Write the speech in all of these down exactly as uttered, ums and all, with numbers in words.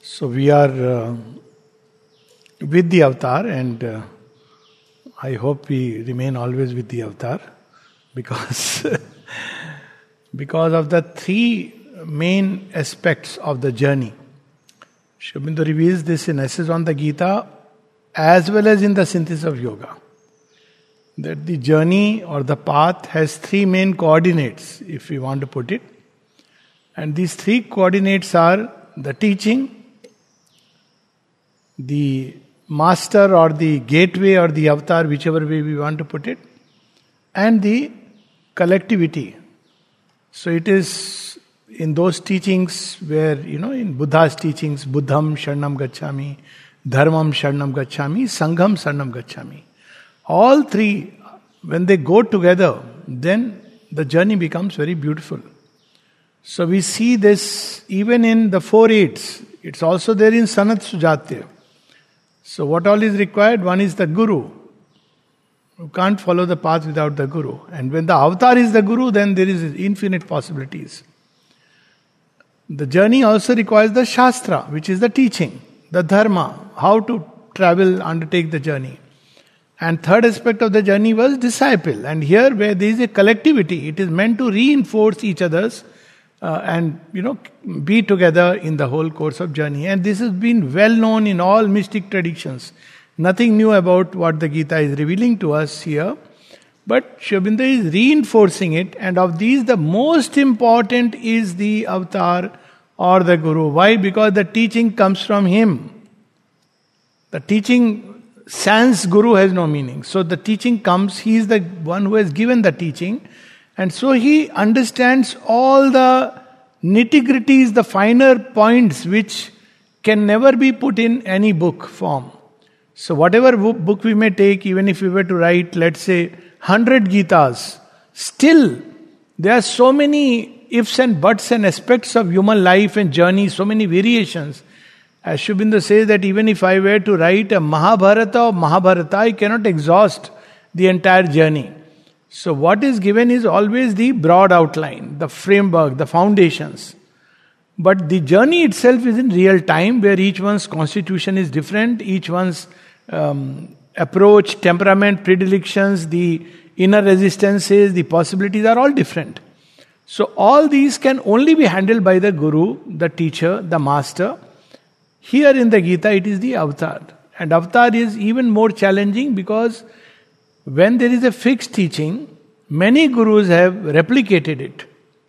So we are uh, with the avatar, and uh, I hope we remain always with the avatar, because because of the three main aspects of the journey. Sri Aurobindo reveals this in Essays on the Gita as well as in the Synthesis of Yoga. That the journey or the path has three main coordinates, if we want to put it. And these three coordinates are the teaching, the master or the gateway or the avatar, whichever way we want to put it, and the collectivity. So it is in those teachings where, you know, in Buddha's teachings, Buddham Sharanam Gacchami, Dharmam Sharanam Gacchami, Sangham Sharanam Gacchami. All three, when they go together, then the journey becomes very beautiful. So we see this even in the four eights. It's also there in Sanat Sujatya. So what all is required? One is the Guru. You can't follow the path without the Guru. And when the avatar is the Guru, then there is infinite possibilities. The journey also requires the Shastra, which is the teaching, the Dharma, how to travel, undertake the journey. And third aspect of the journey was disciple. And here where there is a collectivity, it is meant to reinforce each other's uh, and, you know, be together in the whole course of journey. And this has been well known in all mystic traditions. Nothing new about what the Gita is revealing to us here. But Sri Aurobindo is reinforcing it. And of these, the most important is the avatar or the Guru. Why? Because the teaching comes from him. The teaching, sans Guru has no meaning. So the teaching comes, he is the one who has given the teaching. And so he understands all the nitty-gritties, the finer points which can never be put in any book form. So whatever book we may take, even if we were to write, let's say, one hundred Gitas, still there are so many ifs and buts and aspects of human life and journey, so many variations. As Sri Aurobindo says that even if I were to write a Mahabharata or Mahabharata, I cannot exhaust the entire journey. So what is given is always the broad outline, the framework, the foundations. But the journey itself is in real time, where each one's constitution is different, each one's um, approach, temperament, predilections, the inner resistances, the possibilities are all different. So all these can only be handled by the Guru, the teacher, the master. Here in the Gita, it is the avatar. And avatar is even more challenging because when there is a fixed teaching, many gurus have replicated it.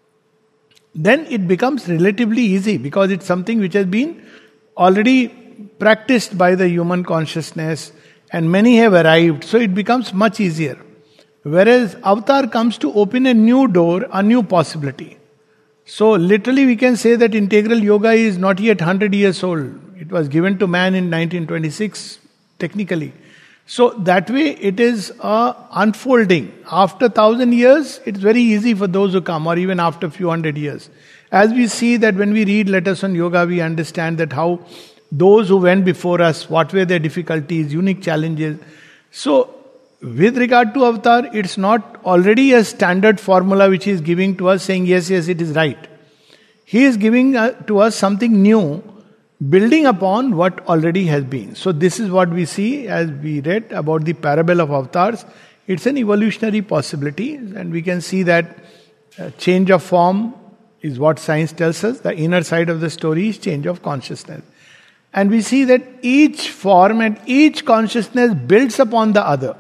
Then it becomes relatively easy because it's something which has been already practiced by the human consciousness and many have arrived. So it becomes much easier. Whereas avatar comes to open a new door, a new possibility. So literally we can say that integral yoga is not yet one hundred years old. It was given to man in nineteen twenty-six, technically. So that way it is a unfolding. After thousand years, it's very easy for those who come, or even after few hundred years. As we see that when we read letters on yoga, we understand that how those who went before us, what were their difficulties, unique challenges. So with regard to avatar, it's not already a standard formula which he is giving to us saying, yes, yes, it is right. He is giving to us something new, building upon what already has been. So this is what we see as we read about the parable of avatars. It's an evolutionary possibility, and we can see that uh, change of form is what science tells us. The inner side of the story is change of consciousness. And we see that each form and each consciousness builds upon the other.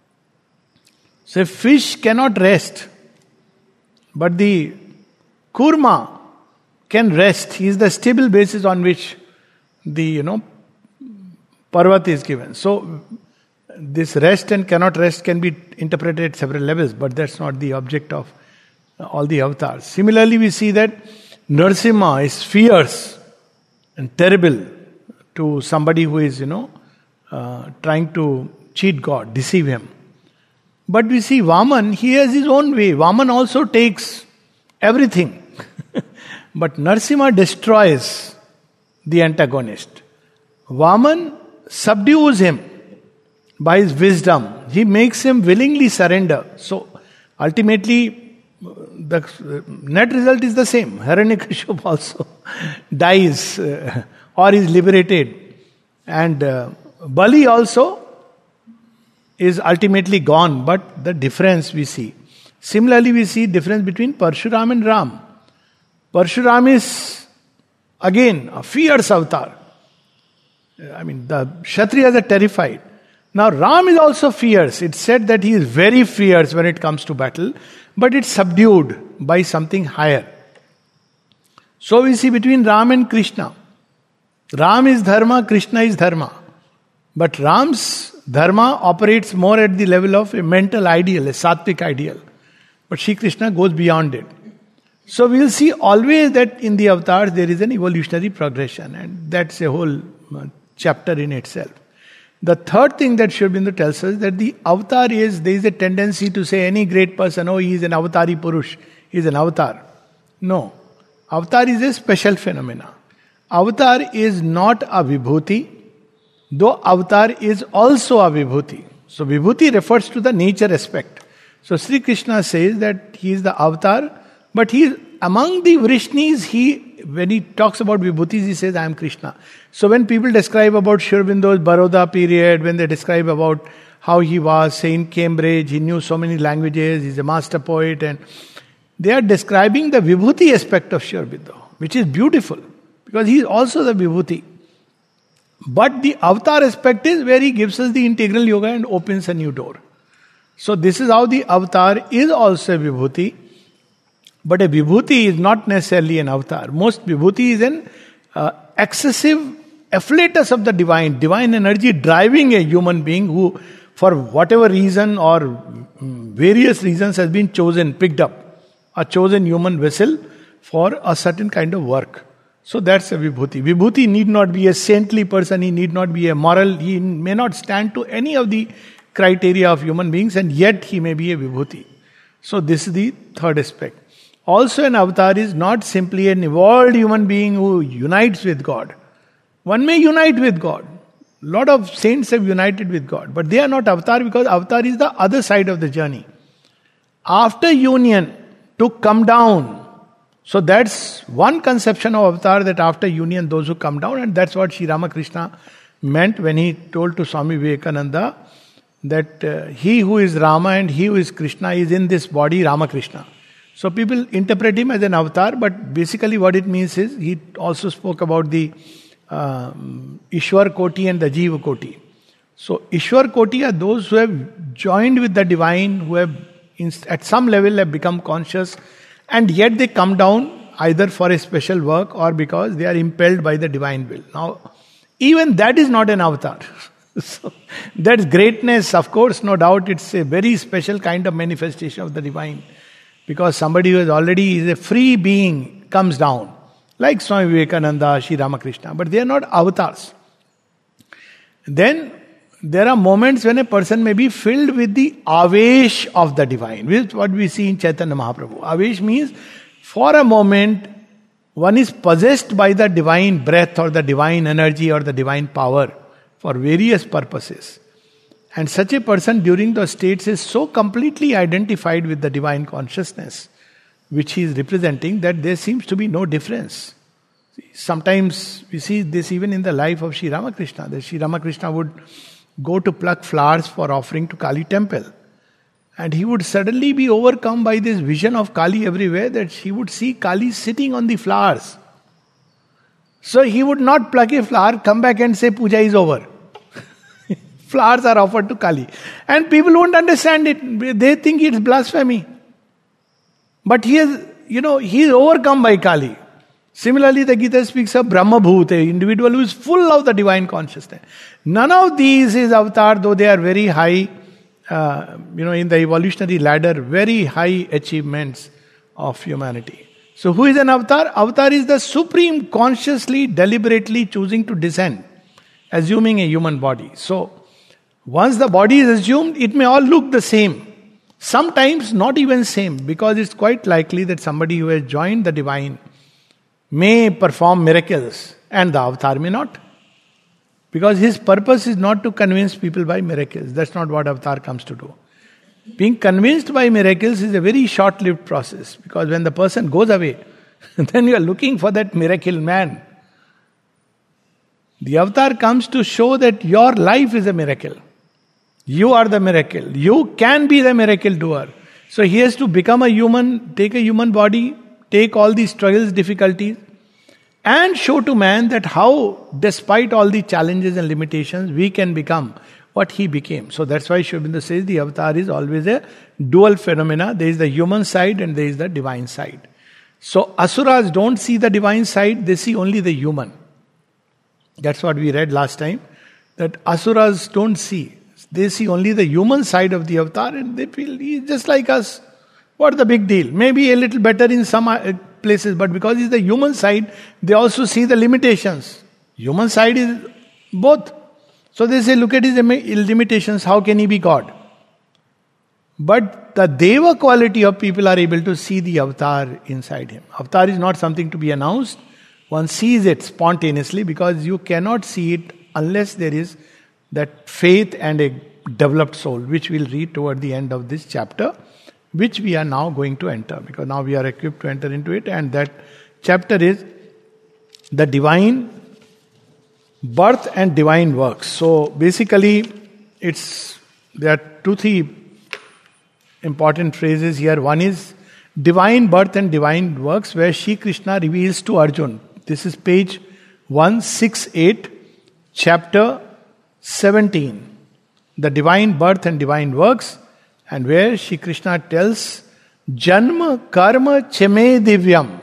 So a fish cannot rest, but the kurma can rest. He is the stable basis on which the, you know, Parvat is given. So this rest and cannot rest can be interpreted at several levels, but that's not the object of all the avatars. Similarly, we see that Narasimha is fierce and terrible to somebody who is, you know, uh, trying to cheat God, deceive him. But we see Vaman, he has his own way. Vaman also takes everything. But Narasimha destroys the antagonist. Vaman subdues him by his wisdom. He makes him willingly surrender. So ultimately, the net result is the same. Hiranyakashipu also dies uh, or is liberated. And uh, Bali also is ultimately gone, but the difference we see. Similarly, we see difference between Parshuram and Ram. Parshuram is again a fierce avatar. I mean, the Kshatriyas are terrified. Now, Ram is also fierce. It's said that he is very fierce when it comes to battle, but it's subdued by something higher. So we see between Ram and Krishna. Ram is dharma, Krishna is dharma. But Ram's dharma operates more at the level of a mental ideal, a sattvic ideal. But Shri Krishna goes beyond it. So we'll see always that in the avatars there is an evolutionary progression, and that's a whole chapter in itself. The third thing that Sri Aurobindo tells us that the avatar is, there is a tendency to say any great person, oh, he is an avatari purush, he is an avatar. No. Avatar is a special phenomena. Avatar is not a vibhuti, though avatar is also a vibhuti. So vibhuti refers to the nature aspect. So Sri Krishna says that he is the avatar, but he is among the Vrishnis, he, when he talks about vibhutis, he says, I am Krishna. So when people describe about Sri Aurobindo's Baroda period, when they describe about how he was, say in Cambridge, he knew so many languages, he's a master poet, and they are describing the vibhuti aspect of Sri Aurobindo, which is beautiful, because he is also the vibhuti. But the avatar aspect is where he gives us the integral yoga and opens a new door. So this is how the avatar is also a vibhuti. But a vibhuti is not necessarily an avatar. Most vibhuti is an uh, excessive afflatus of the divine, divine energy driving a human being who, for whatever reason or various reasons, has been chosen, picked up, a chosen human vessel for a certain kind of work. So that's a vibhuti. Vibhuti need not be a saintly person, he need not be a moral, he may not stand to any of the criteria of human beings, and yet he may be a vibhuti. So this is the third aspect. Also, an avatar is not simply an evolved human being who unites with God. One may unite with God. A lot of saints have united with God, but they are not avatar because avatar is the other side of the journey. After union, to come down. So that's one conception of avatar, that after union, those who come down, and that's what Sri Ramakrishna meant when he told to Swami Vivekananda that uh, he who is Rama and he who is Krishna is in this body Ramakrishna. So people interpret him as an avatar, but basically what it means is, he also spoke about the uh, Ishwar Koti and the Jiva Koti. So Ishwar Koti are those who have joined with the divine, who have in, at some level have become conscious, and yet they come down either for a special work or because they are impelled by the divine will. Now, even that is not an avatar. So that's greatness, of course, no doubt it's a very special kind of manifestation of the divine. Because somebody who is already is a free being comes down, like Swami Vivekananda, Sri Ramakrishna, but they are not avatars. Then there are moments when a person may be filled with the avesh of the divine, which is what we see in Chaitanya Mahaprabhu. Avesh means for a moment one is possessed by the divine breath or the divine energy or the divine power for various purposes. And such a person during those states is so completely identified with the divine consciousness which he is representing that there seems to be no difference. Sometimes we see this even in the life of Sri Ramakrishna, that Sri Ramakrishna would go to pluck flowers for offering to Kali temple. And he would suddenly be overcome by this vision of Kali everywhere, that he would see Kali sitting on the flowers. So he would not pluck a flower, come back and say puja is over. Flowers are offered to Kali. And people won't understand it. They think it's blasphemy. But he is, you know, he is overcome by Kali. Similarly, the Gita speaks of Brahma Bhut, an individual who is full of the divine consciousness. None of these is avatar, though they are very high, uh, you know, in the evolutionary ladder, very high achievements of humanity. So who is an avatar? Avatar is the supreme consciously, deliberately choosing to descend, assuming a human body. So, once the body is assumed, it may all look the same. Sometimes not even same, because it's quite likely that somebody who has joined the divine may perform miracles and the avatar may not. Because his purpose is not to convince people by miracles. That's not what avatar comes to do. Being convinced by miracles is a very short-lived process, because when the person goes away, then you are looking for that miracle man. The avatar comes to show that your life is a miracle. You are the miracle. You can be the miracle doer. So he has to become a human, take a human body, take all these struggles, difficulties, and show to man that how, despite all the challenges and limitations, we can become what he became. So that's why Sri Aurobindo says the avatar is always a dual phenomena. There is the human side and there is the divine side. So asuras don't see the divine side, they see only the human. That's what we read last time. That asuras don't see. They see only the human side of the avatar and they feel he's just like us. What's the big deal? Maybe a little better in some places, but because he's the human side, they also see the limitations. Human side is both. So they say, look at his limitations, how can he be God? But the Deva quality of people are able to see the avatar inside him. Avatar is not something to be announced. One sees it spontaneously because you cannot see it unless there is that faith and a developed soul, which we'll read toward the end of this chapter, which we are now going to enter, because now we are equipped to enter into it. And that chapter is the divine birth and divine works. So basically, it's there are two, three important phrases here. One is divine birth and divine works, where Shri Krishna reveals to Arjun. This is page one sixty-eight, chapter seventeen. The divine birth and divine works, and where Shri Krishna tells, Janma karma cheme divyam.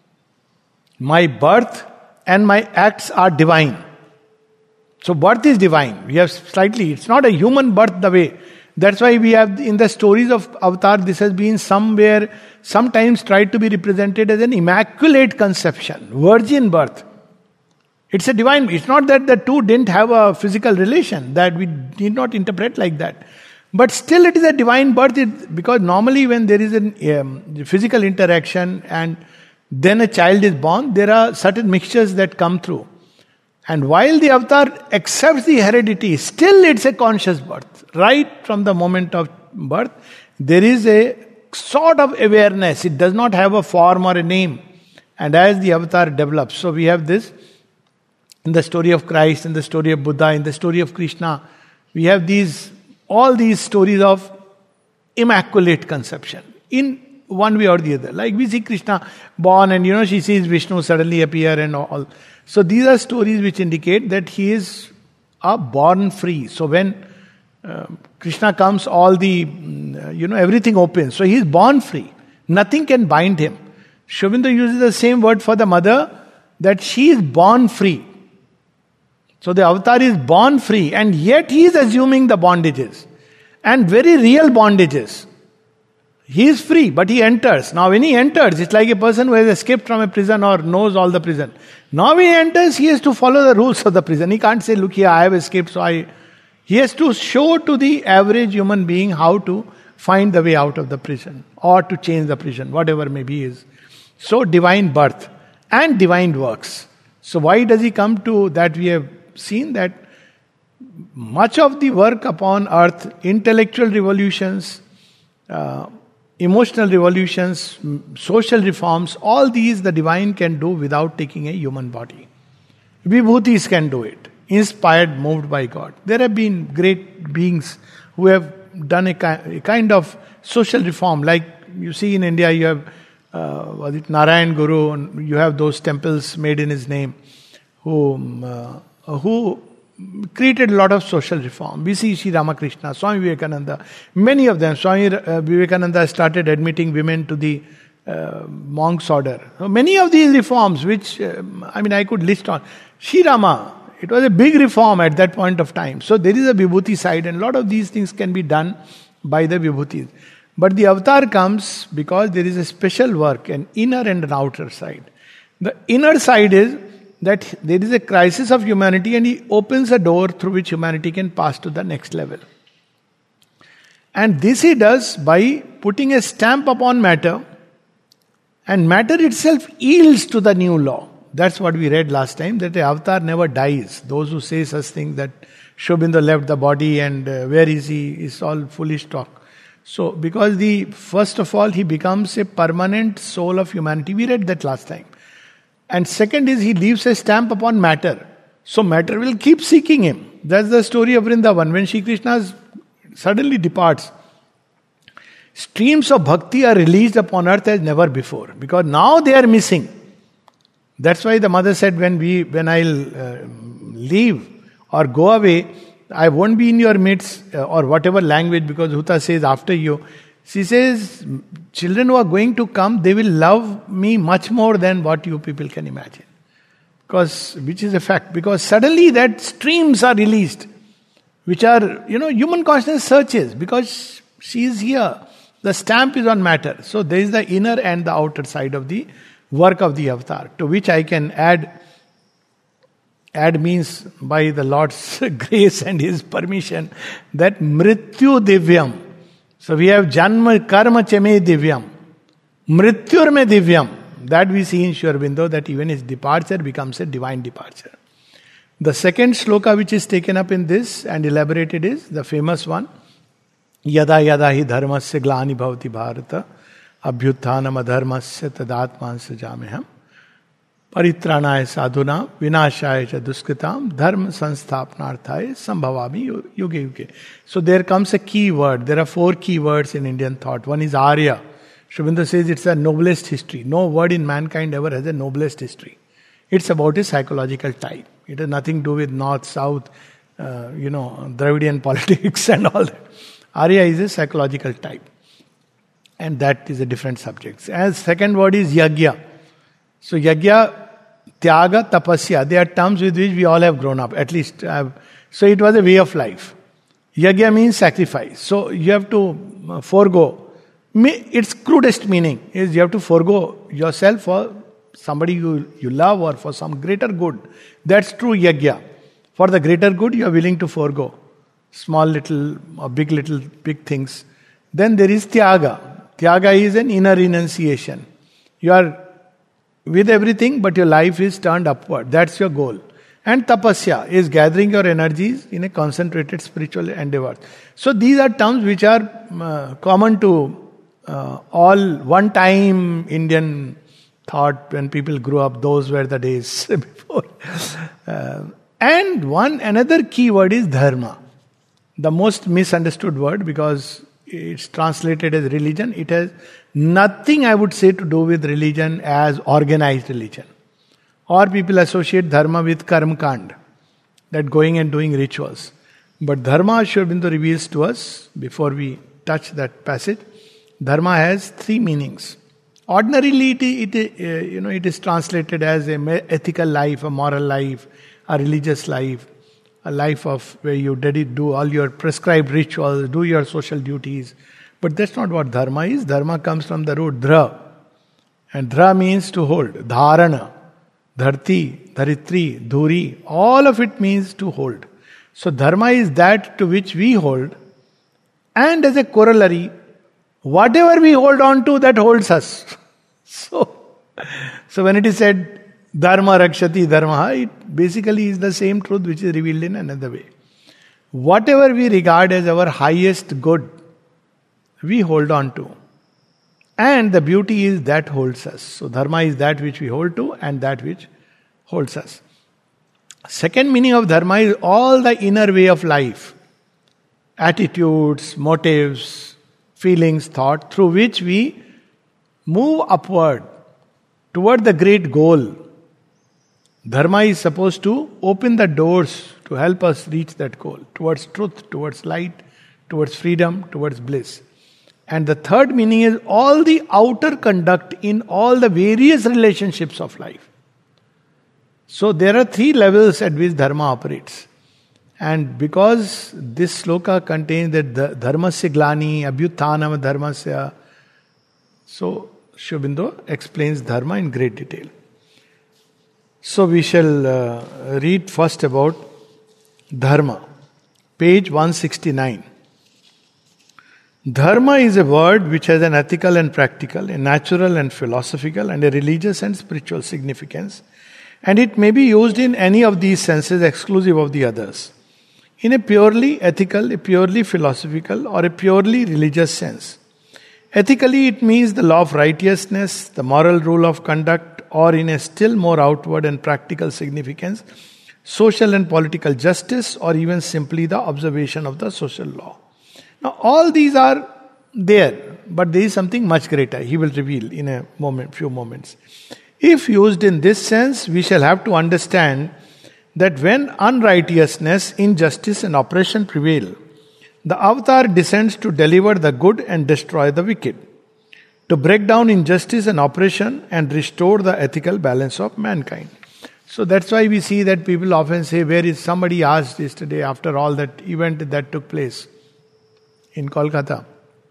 My birth and my acts are divine. So birth is divine. We have slightly, it's not a human birth the way. That's why we have in the stories of Avatar, this has been somewhere, sometimes tried to be represented as an immaculate conception, virgin birth. It's a divine, it's not that the two didn't have a physical relation, that we need not interpret like that. But still it is a divine birth, it, because normally when there is a um, physical interaction and then a child is born, there are certain mixtures that come through. And while the avatar accepts the heredity, still it's a conscious birth. Right from the moment of birth, there is a sort of awareness. It does not have a form or a name. And as the avatar develops, so we have this in the story of Christ, in the story of Buddha, in the story of Krishna. We have these, all these stories of immaculate conception in one way or the other. Like we see Krishna born and you know she sees Vishnu suddenly appear and all. So these are stories which indicate that he is a born free. So when uh, Krishna comes, all the, mm, you know, everything opens. So he is born free. Nothing can bind him. Sri Aurobindo uses the same word for the mother, that she is born free. So the avatar is born free, and yet he is assuming the bondages. And very real bondages. He is free, but he enters. Now when he enters, it's like a person who has escaped from a prison or knows all the prison. Now when he enters, he has to follow the rules of the prison. He can't say, look here, I have escaped, so I... He has to show to the average human being how to find the way out of the prison, or to change the prison, whatever may be is. So divine birth and divine works. So why does he come to that? We have seen that much of the work upon earth, intellectual revolutions, uh, emotional revolutions, social reforms, all these the divine can do without taking a human body. Vibhutis can do it, inspired, moved by God. There have been great beings who have done a, ki- a kind of social reform. Like you see in India, you have uh, was it Narayan Guru, and you have those temples made in his name, who uh, who created a lot of social reform. We see Sri Ramakrishna, Swami Vivekananda, many of them. Swami uh, Vivekananda started admitting women to the uh, monks' order. So many of these reforms, which, uh, I mean, I could list on. Sri Rama, it was a big reform at that point of time. So there is a Vibhuti side, and a lot of these things can be done by the Vibhutis. But the avatar comes because there is a special work, an inner and an outer side. The inner side is that there is a crisis of humanity, and he opens a door through which humanity can pass to the next level. And this he does by putting a stamp upon matter, and matter itself yields to the new law. That's what we read last time, that the avatar never dies. Those who say such things that Sri Aurobindo left the body and uh, where is he, is all foolish talk. So, because the first of all, he becomes a permanent soul of humanity. We read that last time. And second is he leaves a stamp upon matter. So matter will keep seeking him. That's the story of Vrindavan. When Shri Krishna suddenly departs, streams of bhakti are released upon earth as never before. Because now they are missing. That's why the mother said, when we, when I'll uh, leave or go away, I won't be in your midst, uh, or whatever language, because Huta says after you. She says, children who are going to come, they will love me much more than what you people can imagine. Because, which is a fact, because suddenly that streams are released, which are, you know, human consciousness searches, because she is here. The stamp is on matter. So there is the inner and the outer side of the work of the avatar, to which I can add, add means by the Lord's grace and His permission, that Mrityu Divyam. So we have Janma Karma Chame Divyam. Mrityur Me Divyam. That we see in Sri Aurobindo, that even his departure becomes a divine departure. The second sloka which is taken up in this and elaborated is the famous one. Yada yada hi dharmasya glani bhavati bharata abhyutthanam adharmasya tadatman sajameham paritranaya sadhuna vinashaya cha duskritam dharma sansthapanarthaya sambhavami yuge yuge. So there comes a key word. There are four key words in Indian thought. One is Arya. Sri Aurobindo says it's a noblest history. No word in mankind ever has a noblest history. It's about a psychological type. It has nothing to do with north, south, uh, you know, Dravidian politics and all that. Arya is a psychological type. And that is a different subject. As second word is Yagya. So Yagya, Tyaga, Tapasya, they are terms with which we all have grown up. At least, have. So it was a way of life. Yagya means sacrifice. So you have to forego. Its crudest meaning is you have to forego yourself for somebody you, you love or for some greater good. That's true Yagya. For the greater good, you are willing to forego small little or big little big things. Then there is Tyaga. Tyaga is an inner renunciation. You are with everything, but your life is turned upward. That's your goal. And Tapasya is gathering your energies in a concentrated spiritual endeavor. So these are terms which are uh, common to Uh, all one-time Indian thought when people grew up. Those were the days before. Uh, and one another key word is dharma. The most misunderstood word, because it's translated as religion. It has nothing, I would say, to do with religion as organized religion. Or people associate dharma with karma kand, that going and doing rituals. But dharma, Sri Aurobindo reveals to us, before we touch that passage, dharma has three meanings. Ordinarily, it, it, uh, you know, it is translated as a ethical life, a moral life, a religious life, a life of where you do all your prescribed rituals, do your social duties. But that's not what dharma is. Dharma comes from the root dhra. And dhra means to hold. Dharana, dharti, dharitri, dhuri. All of it means to hold. So dharma is that to which we hold. And as a corollary, whatever we hold on to, that holds us. So, so when it is said, dharma rakshati dharma, it basically is the same truth which is revealed in another way. Whatever we regard as our highest good, we hold on to. And the beauty is that holds us. So dharma is that which we hold to and that which holds us. Second meaning of dharma is all the inner way of life. Attitudes, motives, feelings, thought, through which we move upward toward the great goal. Dharma is supposed to open the doors to help us reach that goal, towards truth, towards light, towards freedom, towards bliss. And the third meaning is all the outer conduct in all the various relationships of life. So there are three levels at which dharma operates. And because this sloka contains that dharmasya glani, abhyutthanam dharmasya, so Sri Aurobindo explains dharma in great detail. So we shall uh, read first about dharma, page one sixty-nine. Dharma is a word which has an ethical and practical, a natural and philosophical, and a religious and spiritual significance. And it may be used in any of these senses exclusive of the others. In a purely ethical, a purely philosophical, or a purely religious sense. Ethically, it means the law of righteousness, the moral rule of conduct, or in a still more outward and practical significance, social and political justice, or even simply the observation of the social law. Now, all these are there, but there is something much greater. He will reveal in a moment, few moments. If used in this sense, we shall have to understand that when unrighteousness, injustice, and oppression prevail, the avatar descends to deliver the good and destroy the wicked, to break down injustice and oppression and restore the ethical balance of mankind. So that's why we see that people often say, where is, somebody asked yesterday after all that event that took place in Kolkata.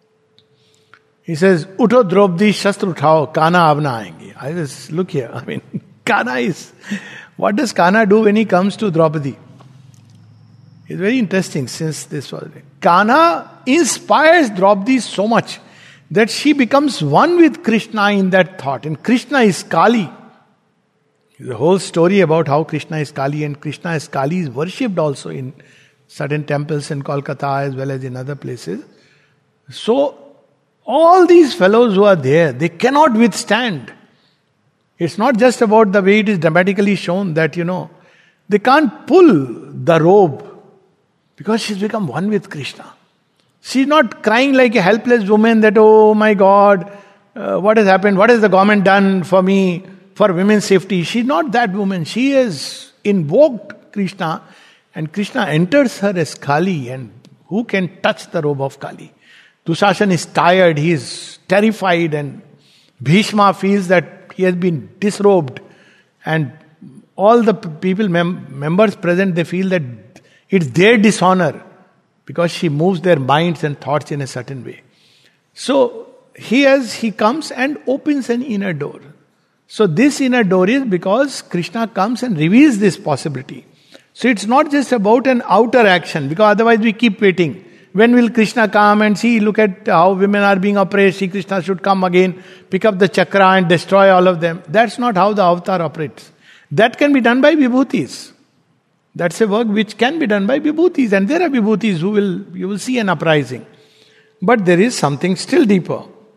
He says, Utho Draupadi Shastra Uthao, Kana Avna Aayenge. I just look here. I mean, Kana is, what does Kana do when he comes to Draupadi? It's very interesting since this was. Kana inspires Draupadi so much that she becomes one with Krishna in that thought. And Krishna is Kali. The whole story about how Krishna is Kali, and Krishna as Kali is worshipped also in certain temples in Kolkata as well as in other places. So, all these fellows who are there, they cannot withstand. It's not just about the way it is dramatically shown that, you know, they can't pull the robe because she's become one with Krishna. She's not crying like a helpless woman that, oh my God, uh, what has happened? What has the government done for me, for women's safety? She's not that woman. She has invoked Krishna, and Krishna enters her as Kali, and who can touch the robe of Kali? Dushasan is tired, he is terrified, and Bhishma feels that he has been disrobed, and all the people, mem- members present, they feel that it's their dishonor because she moves their minds and thoughts in a certain way. So he has, he comes and opens an inner door. So this inner door is because Krishna comes and reveals this possibility. So it's not just about an outer action, because otherwise we keep waiting. When will Krishna come and see, look at how women are being oppressed, see Krishna should come again, pick up the chakra and destroy all of them. That's not how the avatar operates. That can be done by vibhutis. That's a work which can be done by vibhutis, and there are vibhutis who will, you will see an uprising. But there is something still deeper.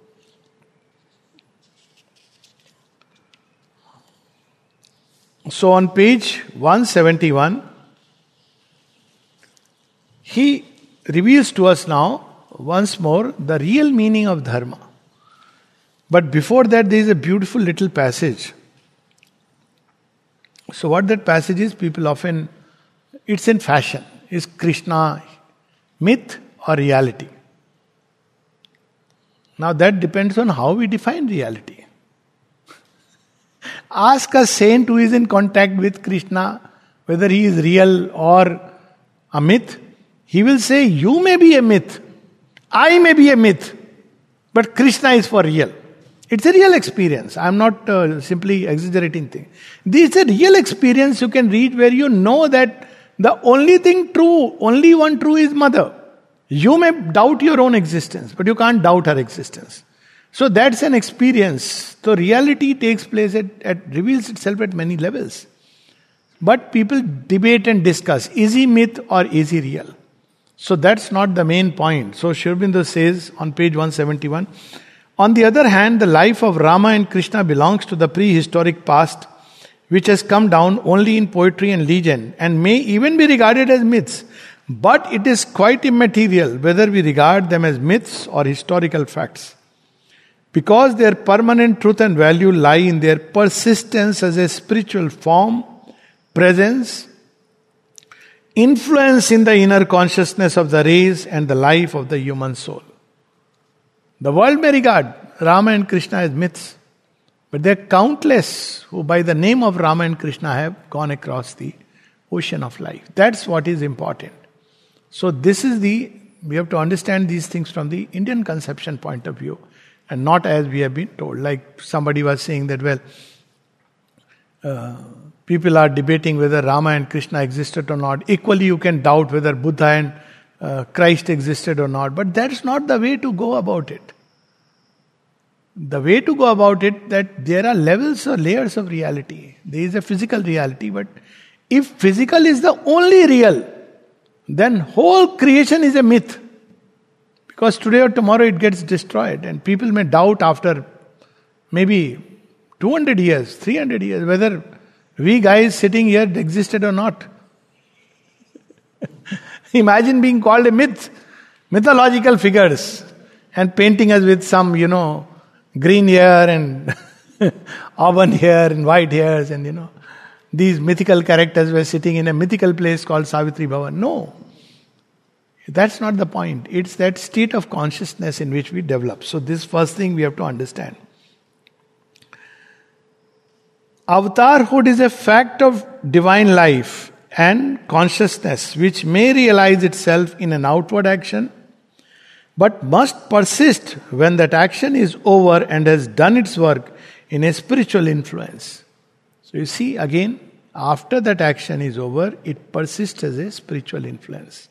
So on page one seventy-one, he reveals to us now, once more, the real meaning of dharma. But before that, there is a beautiful little passage. So what that passage is, people often, it's in fashion. Is Krishna myth or reality? Now that depends on how we define reality. Ask a saint who is in contact with Krishna whether he is real or a myth. He will say, you may be a myth, I may be a myth, but Krishna is for real. It's a real experience. I am not uh, simply exaggerating things. This is a real experience you can read where you know that the only thing true, only one true is Mother. You may doubt your own existence, but you can't doubt her existence. So that's an experience. So reality takes place at, at reveals itself at many levels. But people debate and discuss, is he myth or is he real? So that's not the main point. So Sri Aurobindo says on page one seventy-one, on the other hand, the life of Rama and Krishna belongs to the prehistoric past, which has come down only in poetry and legend, and may even be regarded as myths. But it is quite immaterial whether we regard them as myths or historical facts, because their permanent truth and value lie in their persistence as a spiritual form, presence, influence in the inner consciousness of the race and the life of the human soul. The world may regard Rama and Krishna as myths, but there are countless who by the name of Rama and Krishna have gone across the ocean of life. That's what is important. So this is the, we have to understand these things from the Indian conception point of view, and not as we have been told. Like somebody was saying that, well, uh, people are debating whether Rama and Krishna existed or not. Equally, you can doubt whether Buddha and uh, Christ existed or not. But that's not the way to go about it. The way to go about it, that there are levels or layers of reality. There is a physical reality, but if physical is the only real, then whole creation is a myth. Because today or tomorrow it gets destroyed, and people may doubt after maybe two hundred years, three hundred years, whether We guys sitting here existed or not. Imagine being called a myth, mythological figures, and painting us with some, you know, green hair and auburn hair and white hairs, and you know, these mythical characters were sitting in a mythical place called Savitri Bhavan. No. That's not the point. It's that state of consciousness in which we develop. So this first thing we have to understand. Avatarhood is a fact of divine life and consciousness which may realize itself in an outward action, but must persist when that action is over and has done its work in a spiritual influence. So you see, again, after that action is over, it persists as a spiritual influence.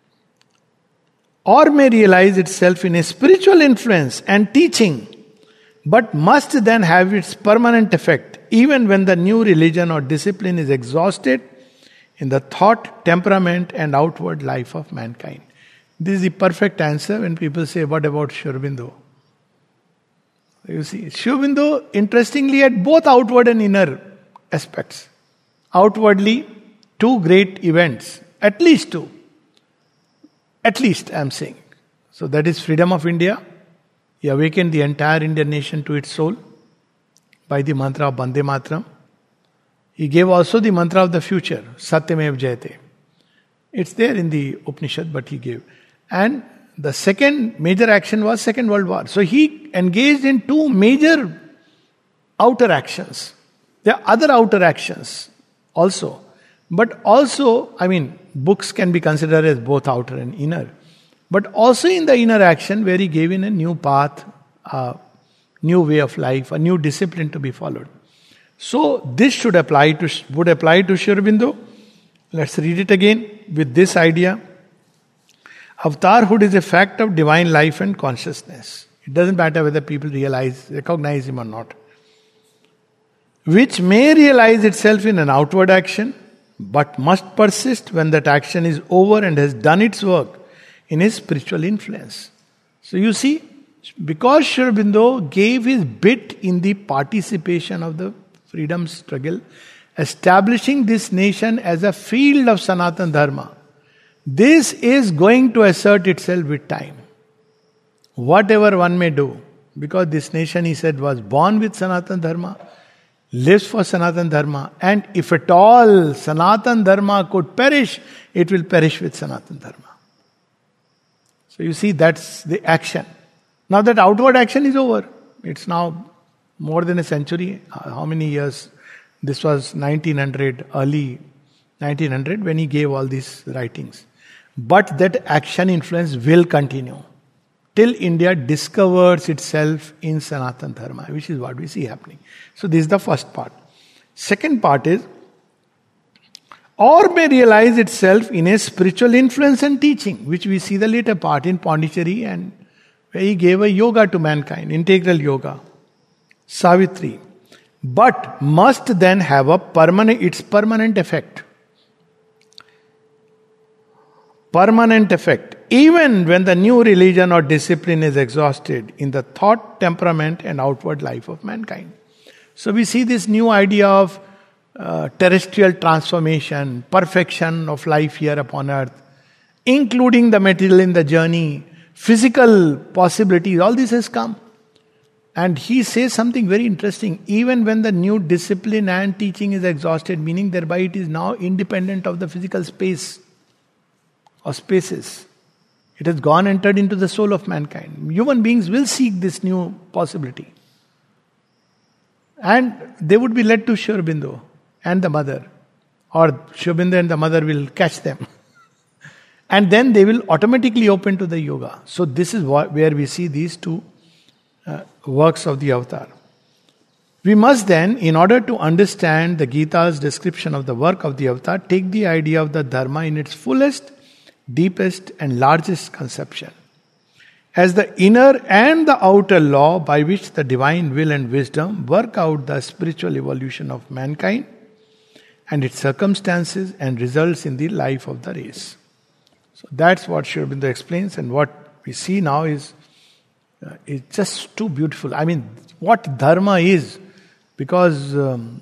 Or may realize itself in a spiritual influence and teaching, but must then have its permanent effect, even when the new religion or discipline is exhausted in the thought, temperament, and outward life of mankind. This is the perfect answer when people say, what about Sri Aurobindo? You see, Sri Aurobindo, interestingly, had both outward and inner aspects. Outwardly, two great events, at least two. At least, I am saying. So that is freedom of India. He awakened the entire Indian nation to its soul by the mantra of Bande Matram. He gave also the mantra of the future, Satyamev Jayate. It's there in the Upanishad, but he gave. And the second major action was Second World War. So he engaged in two major outer actions. There are other outer actions also. But also, I mean, books can be considered as both outer and inner. But also in the inner action where he gave in a new path, a new way of life, a new discipline to be followed. So this should apply to, would apply to Sri Aurobindo. Let's read it again with this idea. Avatarhood is a fact of divine life and consciousness. It doesn't matter whether people realize, recognize him or not. Which may realize itself in an outward action, but must persist when that action is over and has done its work in his spiritual influence. So you see, because Sri Aurobindo gave his bit in the participation of the freedom struggle, establishing this nation as a field of Sanatana Dharma, this is going to assert itself with time. Whatever one may do, because this nation, he said, was born with Sanatana Dharma, lives for Sanatana Dharma, and if at all Sanatana Dharma could perish, it will perish with Sanatana Dharma. So you see, that's the action. Now that outward action is over. It's now more than a century. How many years? This was nineteen hundred, early nineteen hundred, when he gave all these writings. But that action influence will continue till India discovers itself in Sanatana Dharma, which is what we see happening. So this is the first part. Second part is, or may realize itself in a spiritual influence and teaching, which we see the later part in Pondicherry, and where he gave a yoga to mankind, integral yoga, Savitri. But must then have a permanent, its permanent effect. Permanent effect, even when the new religion or discipline is exhausted in the thought, temperament, and outward life of mankind. So we see this new idea of uh, terrestrial transformation, perfection of life here upon earth, including the material in the journey, physical possibilities, all this has come. And he says something very interesting. Even when the new discipline and teaching is exhausted, meaning thereby it is now independent of the physical space or spaces. It has gone entered into the soul of mankind. Human beings will seek this new possibility. And they would be led to Sri Aurobindo and the mother. Or Sri Aurobindo and the mother will catch them. And then they will automatically open to the yoga. So this is what, where we see these two uh, works of the avatar. We must then, in order to understand the Gita's description of the work of the avatar, take the idea of the Dharma in its fullest, deepest and largest conception, as the inner and the outer law by which the divine will and wisdom work out the spiritual evolution of mankind and its circumstances and results in the life of the race. So that's what Sri Aurobindo explains, and what we see now is uh, is just too beautiful. I mean, what Dharma is, because um,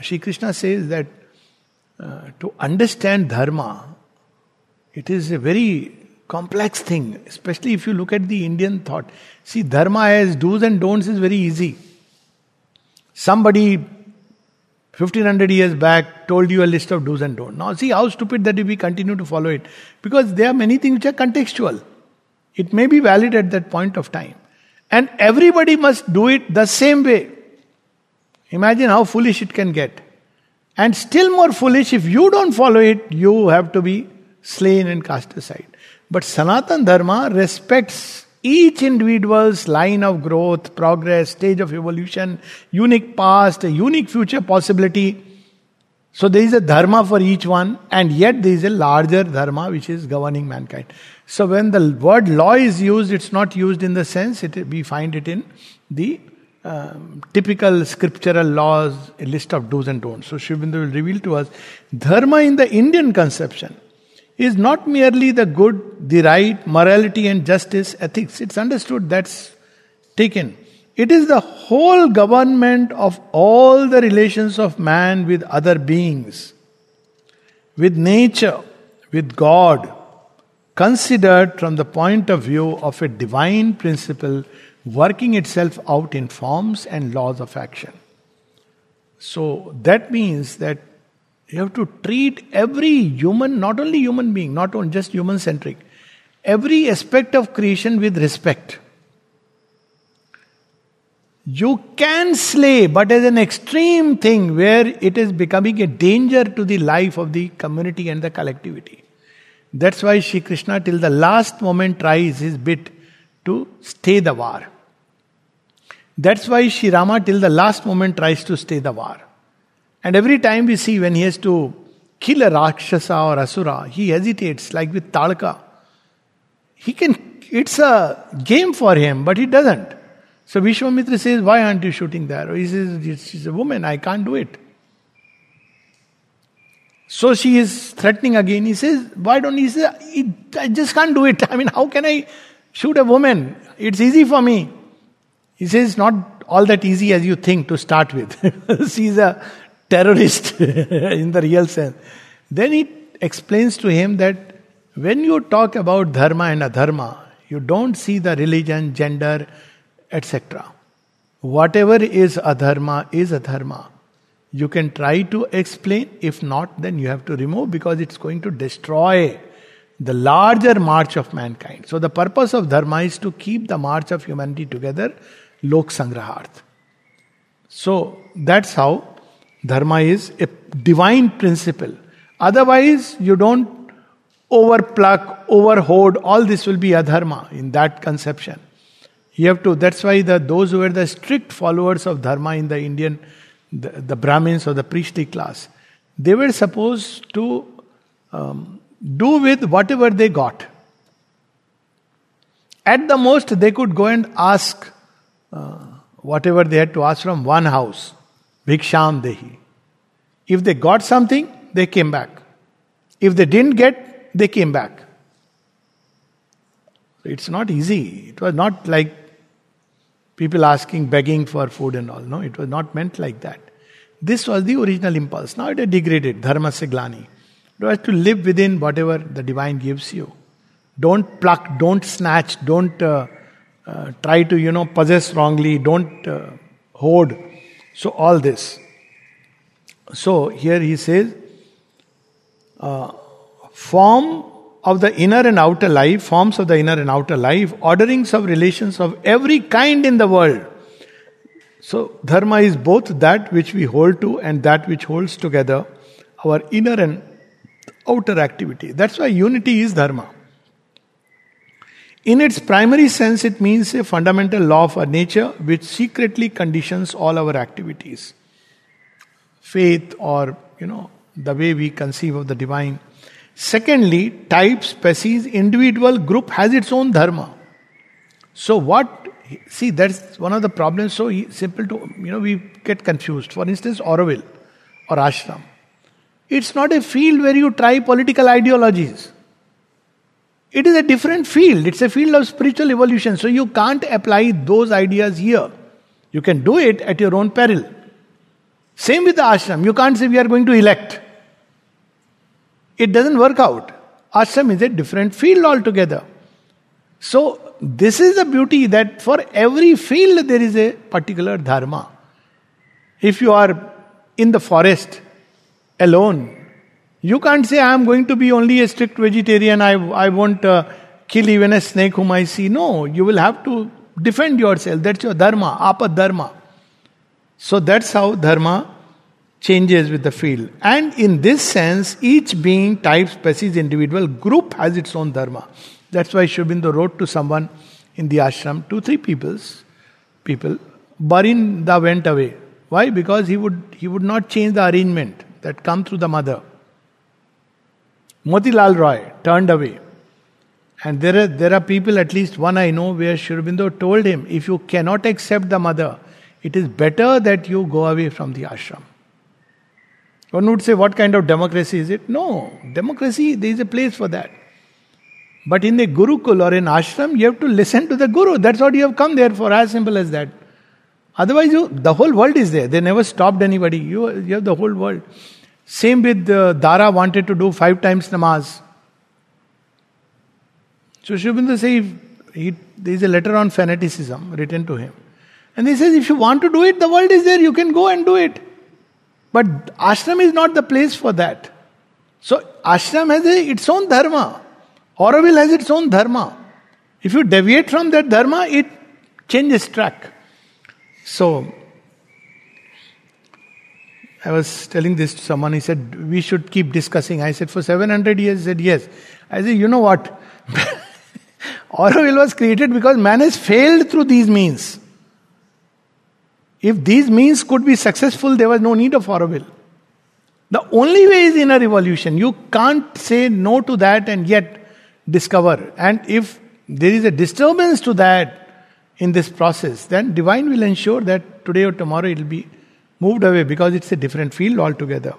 Shri Krishna says that uh, to understand dharma, it is a very complex thing, especially if you look at the Indian thought. See, dharma as do's and don'ts is very easy. Somebody fifteen hundred years back told you a list of do's and don'ts. Now see how stupid that if we continue to follow it. Because there are many things which are contextual. It may be valid at that point of time. And everybody must do it the same way. Imagine how foolish it can get. And still more foolish, if you don't follow it, you have to be slain and cast aside. But Sanatan Dharma respects each individual's line of growth, progress, stage of evolution, unique past, a unique future possibility. So there is a dharma for each one, and yet there is a larger dharma which is governing mankind. So when the word law is used, it's not used in the sense, it, we find it in the um, typical scriptural laws, a list of do's and don'ts. So Sri Aurobindo will reveal to us, dharma in the Indian conception is not merely the good, the right, morality and justice, ethics. It's understood, that's taken. It is the whole government of all the relations of man with other beings, with nature, with God, considered from the point of view of a divine principle working itself out in forms and laws of action. So that means that you have to treat every human, not only human being, not only just human centric, every aspect of creation with respect. You can slay, but as an extreme thing where it is becoming a danger to the life of the community and the collectivity. That's why Shri Krishna till the last moment tries his bit to stay the war. That's why Shri Rama till the last moment tries to stay the war. And every time we see when he has to kill a Rakshasa or Asura, he hesitates, like with Talka. He can, it's a game for him, but he doesn't. So Vishwamitra says, why aren't you shooting there? He says, she's a woman, I can't do it. So she is threatening again. He says, why don't he say, I just can't do it. I mean, how can I shoot a woman? It's easy for me. He says, it's not all that easy as you think to start with. She's a terrorist in the real sense. Then he explains to him that when you talk about dharma and adharma, you don't see the religion, gender, et cetera. Whatever is adharma is adharma. You can try to explain. If not, then you have to remove, because it's going to destroy the larger march of mankind. So the purpose of dharma is to keep the march of humanity together, lok sangraharth. So that's how dharma is a divine principle. Otherwise, you don't overpluck, overhoard, all this will be adharma in that conception. You have to, that's why the those who were the strict followers of dharma in the Indian, the, the Brahmins or the priestly class, they were supposed to um, do with whatever they got. At the most, they could go and ask uh, whatever they had to ask from one house. Bhiksham dehi. If they got something, they came back. If they didn't get, they came back. It's not easy. It was not like people asking, begging for food and all. No, it was not meant like that. This was the original impulse. Now it is degraded. Dharma se glani. You have to live within whatever the divine gives you. Don't pluck, don't snatch, don't uh, uh, try to, you know, possess wrongly, don't uh, hoard. So all this. So here he says, uh, form of the inner and outer life, forms of the inner and outer life, orderings of relations of every kind in the world. So dharma is both that which we hold to and that which holds together our inner and outer activity. That's why unity is dharma. In its primary sense, it means a fundamental law of our nature which secretly conditions all our activities. Faith, or, you know, the way we conceive of the divine. Secondly, type, species, individual, group has its own dharma. So what, see, that's one of the problems, so simple to, you know, we get confused. For instance, Auroville or ashram. It's not a field where you try political ideologies. It is a different field. It's a field of spiritual evolution. So you can't apply those ideas here. You can do it at your own peril. Same with the ashram. You can't say we are going to elect. It doesn't work out. Ashram is a different field altogether. So, this is the beauty that for every field there is a particular dharma. If you are in the forest alone, you can't say, I am going to be only a strict vegetarian, I, I won't uh, kill even a snake whom I see. No, you will have to defend yourself. That's your dharma, apad dharma. So that's how dharma changes with the field. And in this sense, each being, type, species, individual, group has its own dharma. That's why Sri Aurobindo wrote to someone in the ashram, two, three people's people, Barinda went away. Why? Because he would he would not change the arrangement that come through the mother. Motilal Roy turned away. And there are, there are people, at least one I know, where Sri Aurobindo told him, if you cannot accept the mother, it is better that you go away from the ashram. One would say, what kind of democracy is it? No, democracy, there is a place for that. But in a Gurukul or an ashram, you have to listen to the Guru. That's what you have come there for, as simple as that. Otherwise, you, the whole world is there. They never stopped anybody. You, you have the whole world. Same with uh, Dara wanted to do five times namaz. So Sri Aurobindo says, he, there is a letter on fanaticism written to him. And he says, if you want to do it, the world is there. You can go and do it. But ashram is not the place for that. So ashram has a, its own dharma. Auroville has its own dharma. If you deviate from that dharma, it changes track. So, I was telling this to someone, he said, we should keep discussing. I said, for seven hundred years, he said, yes. I said, you know what? Auroville was created because man has failed through these means. If these means could be successful, there was no need of Auroville. The only way is inner evolution. You can't say no to that and yet discover. And if there is a disturbance to that in this process, then divine will ensure that today or tomorrow it will be moved away because it's a different field altogether.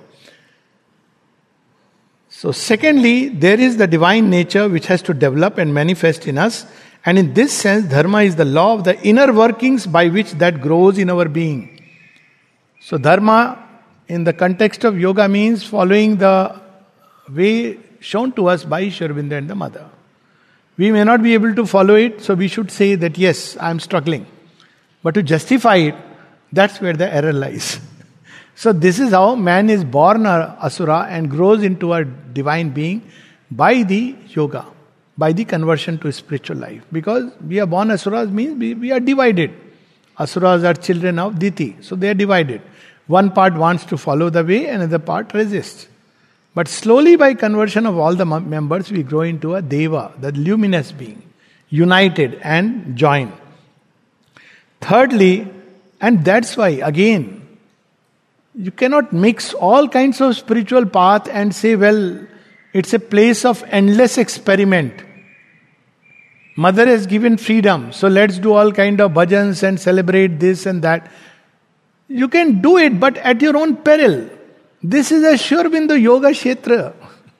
So secondly, there is the divine nature which has to develop and manifest in us. And in this sense, dharma is the law of the inner workings by which that grows in our being. So dharma in the context of yoga means following the way shown to us by Sri Aurobindo and the mother. We may not be able to follow it, so we should say that yes, I am struggling. But to justify it, that's where the error lies. So this is how man is born a asura and grows into a divine being by the yoga, by the conversion to spiritual life. Because we are born asuras means we, we are divided. Asuras are children of Diti, so they are divided. One part wants to follow the way, another part resists. But slowly by conversion of all the members, we grow into a Deva, the luminous being, united and joined. Thirdly, and that's why, again, you cannot mix all kinds of spiritual path and say, well, it's a place of endless experiment. Mother has given freedom, so let's do all kind of bhajans and celebrate this and that. You can do it, but at your own peril. This is a Sri Aurobindo Yoga Kshetra.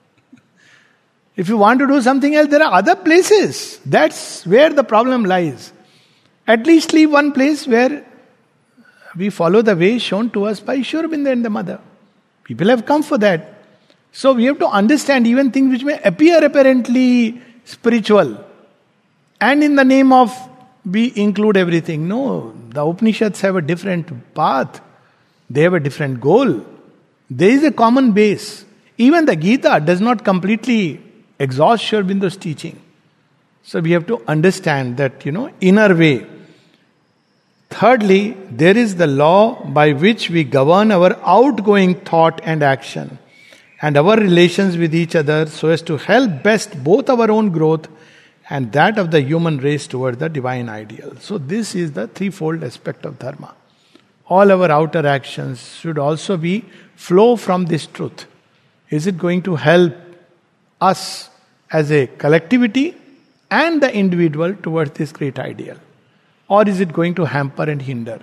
If you want to do something else, there are other places. That's where the problem lies. At least leave one place where we follow the way shown to us by Sri Aurobindo and the mother. People have come for that. So we have to understand even things which may appear apparently spiritual. And in the name of we include everything. No, the Upanishads have a different path. They have a different goal. There is a common base. Even the Gita does not completely exhaust Sri Aurobindo's teaching. So we have to understand that, you know, inner way. Thirdly, there is the law by which we govern our outgoing thought and action and our relations with each other so as to help best both our own growth and that of the human race toward the divine ideal. So this is the threefold aspect of dharma. All our outer actions should also be flow from this truth. Is it going to help us as a collectivity and the individual towards this great ideal? Or is it going to hamper and hinder?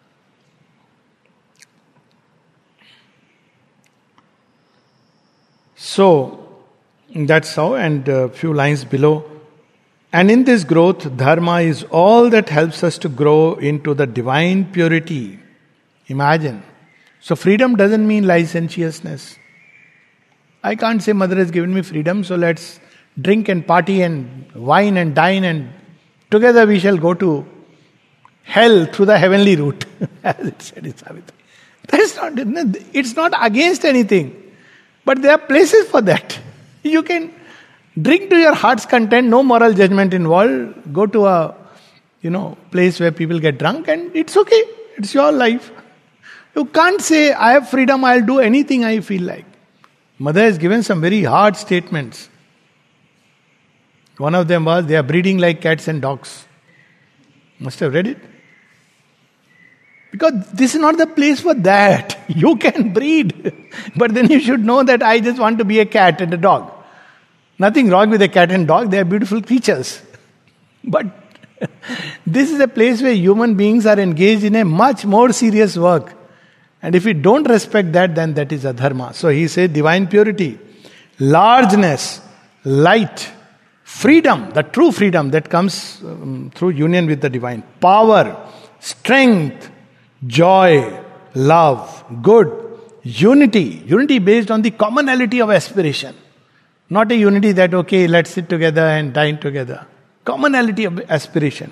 So, that's how, and a few lines below. And in this growth, dharma is all that helps us to grow into the divine purity. Imagine. So freedom doesn't mean licentiousness. I can't say mother has given me freedom, so let's drink and party and wine and dine and together we shall go to hell through the heavenly route, as it said in Savitri. That's not, it's not against anything. But there are places for that. You can drink to your heart's content, no moral judgment involved. Go to a, you know, place where people get drunk and it's okay. It's your life. You can't say, I have freedom, I'll do anything I feel like. Mother has given some very hard statements. One of them was, they are breeding like cats and dogs. Must have read it. Because this is not the place for that. You can breed. But then you should know that I just want to be a cat and a dog. Nothing wrong with a cat and dog. They are beautiful creatures. But this is a place where human beings are engaged in a much more serious work. And if we don't respect that, then that is adharma. So he said divine purity, largeness, light, freedom, the true freedom that comes um, through union with the divine, power, strength, joy, love, good, unity. Unity based on the commonality of aspiration. Not a unity that, okay, let's sit together and dine together. Commonality of aspiration.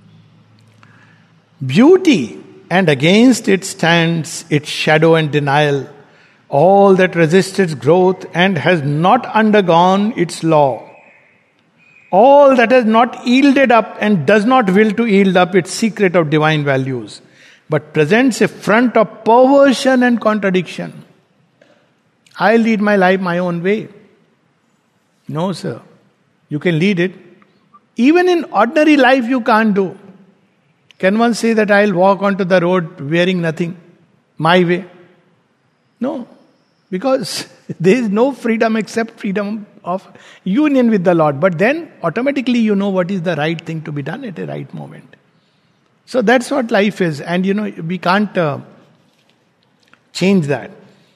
Beauty, and against it stands its shadow and denial. All that resists its growth and has not undergone its law. All that has not yielded up and does not will to yield up its secret of divine values, but presents a front of perversion and contradiction. I lead my life my own way. No, sir. You can lead it. Even in ordinary life you can't do. Can one say that I'll walk onto the road wearing nothing? My way? No. Because there is no freedom except freedom of union with the Lord. But then automatically you know what is the right thing to be done at a right moment. So that's what life is. And you know, we can't uh, change that.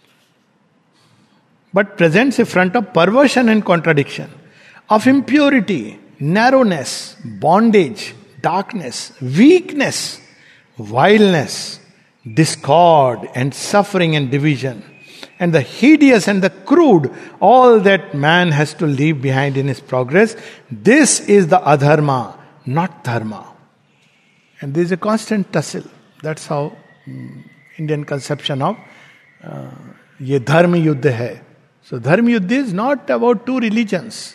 But presents a front of perversion and contradiction, of impurity, narrowness, bondage, darkness, weakness, vileness, discord and suffering and division, and the hideous and the crude, all that man has to leave behind in his progress. This is the adharma, not dharma. And there is a constant tussle. That's how um, Indian conception of uh, ye dharma yuddha hai. So dharma yuddha is not about two religions.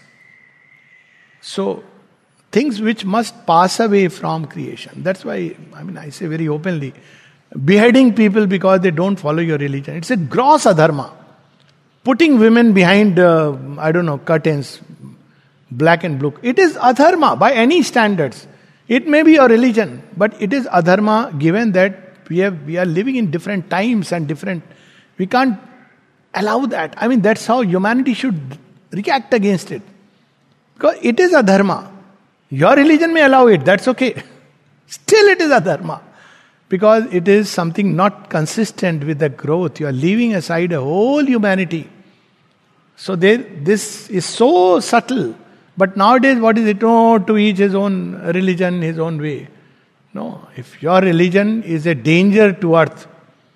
So things which must pass away from creation. That's why, I mean, I say very openly, beheading people because they don't follow your religion. It's a gross adharma. Putting women behind, uh, I don't know, curtains, black and blue. It is adharma by any standards. It may be your religion, but it is adharma given that we have we are living in different times and different. We can't allow that. I mean, that's how humanity should react against it. Because it is adharma. Your religion may allow it, that's okay. Still it is adharma. Because it is something not consistent with the growth. You are leaving aside a whole humanity. So there, this is so subtle. But nowadays what is it? Oh, to each his own religion, his own way. No, if your religion is a danger to earth,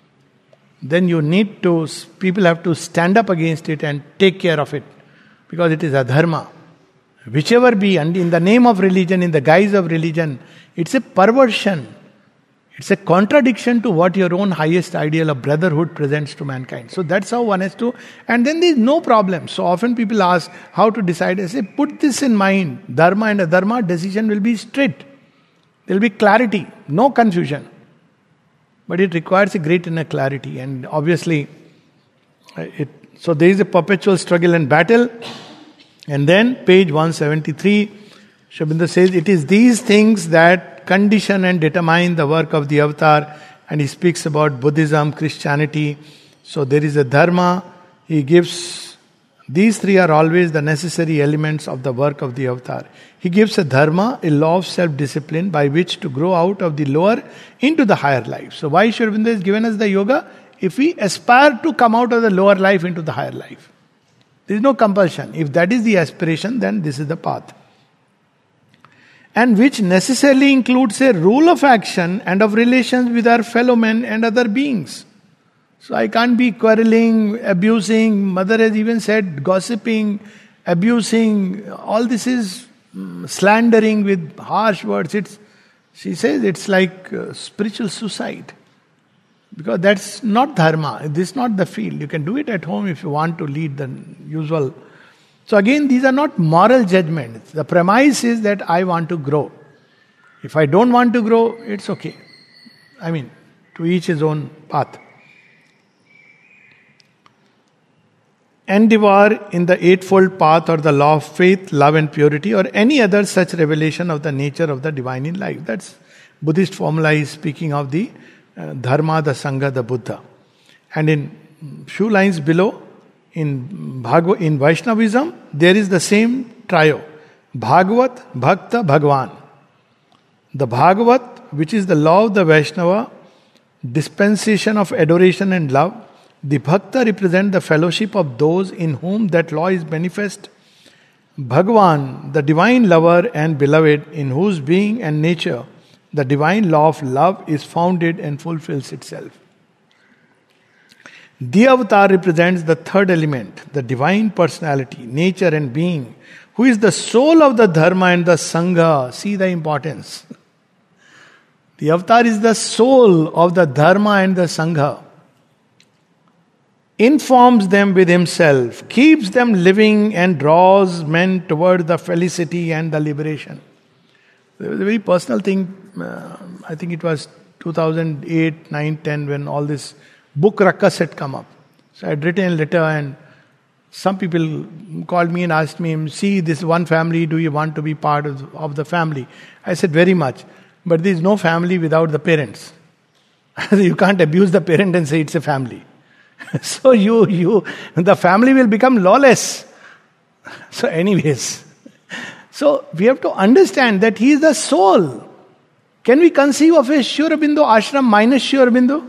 then you need to, people have to stand up against it and take care of it. Because it is adharma. Whichever be, and in the name of religion, in the guise of religion, it's a perversion. It's a contradiction to what your own highest ideal of brotherhood presents to mankind. So that's how one has to, and then there is no problem. So often people ask how to decide. I say, put this in mind. Dharma and adharma, decision will be straight. There will be clarity, no confusion. But it requires a great inner clarity. And obviously, it, so there is a perpetual struggle and battle. And then, page one seventy-three, Sri Aurobindo says, it is these things that condition and determine the work of the avatar. And he speaks about Buddhism, Christianity. So there is a dharma. He gives, these three are always the necessary elements of the work of the avatar. He gives a dharma, a law of self-discipline by which to grow out of the lower into the higher life. So why Sri Aurobindo has given us the yoga? If we aspire to come out of the lower life into the higher life. There is no compulsion. If that is the aspiration, then this is the path. And which necessarily includes a rule of action and of relations with our fellow men and other beings. So I can't be quarreling, abusing. Mother has even said gossiping, abusing. All this is mm, slandering with harsh words. It's, she says it's like uh, spiritual suicide. Because that's not dharma. This is not the field. You can do it at home if you want to lead the usual. So again, these are not moral judgments. The premise is that I want to grow. If I don't want to grow, it's okay. I mean, to each his own path. Endeavor in the eightfold path or the law of faith, love and purity, or any other such revelation of the nature of the divine in life. That's Buddhist formula is speaking of the uh, Dharma, the Sangha, the Buddha. And in few lines below, in Bhagavad, in Vaishnavism, there is the same trio. Bhagavat, Bhakta, Bhagwan. The Bhagavat, which is the law of the Vaishnava, dispensation of adoration and love. The Bhakta represent the fellowship of those in whom that law is manifest. Bhagwan, the divine lover and beloved, in whose being and nature the divine law of love is founded and fulfills itself. The avatar represents the third element, the divine personality, nature and being, who is the soul of the dharma and the sangha. See the importance. The avatar is the soul of the dharma and the sangha. Informs them with himself, keeps them living and draws men toward the felicity and the liberation. There was a very personal thing, uh, I think it was two thousand eight, nine, ten when all this book ruckus had come up. So I had written a letter and some people called me and asked me, see this one family, do you want to be part of, of the family? I said very much, but there is no family without the parents. You can't abuse the parent and say it's a family. So you, you, the family will become lawless. So anyways, so we have to understand that he is the soul. Can we conceive of a Sri Aurobindo ashram minus Sri Aurobindo?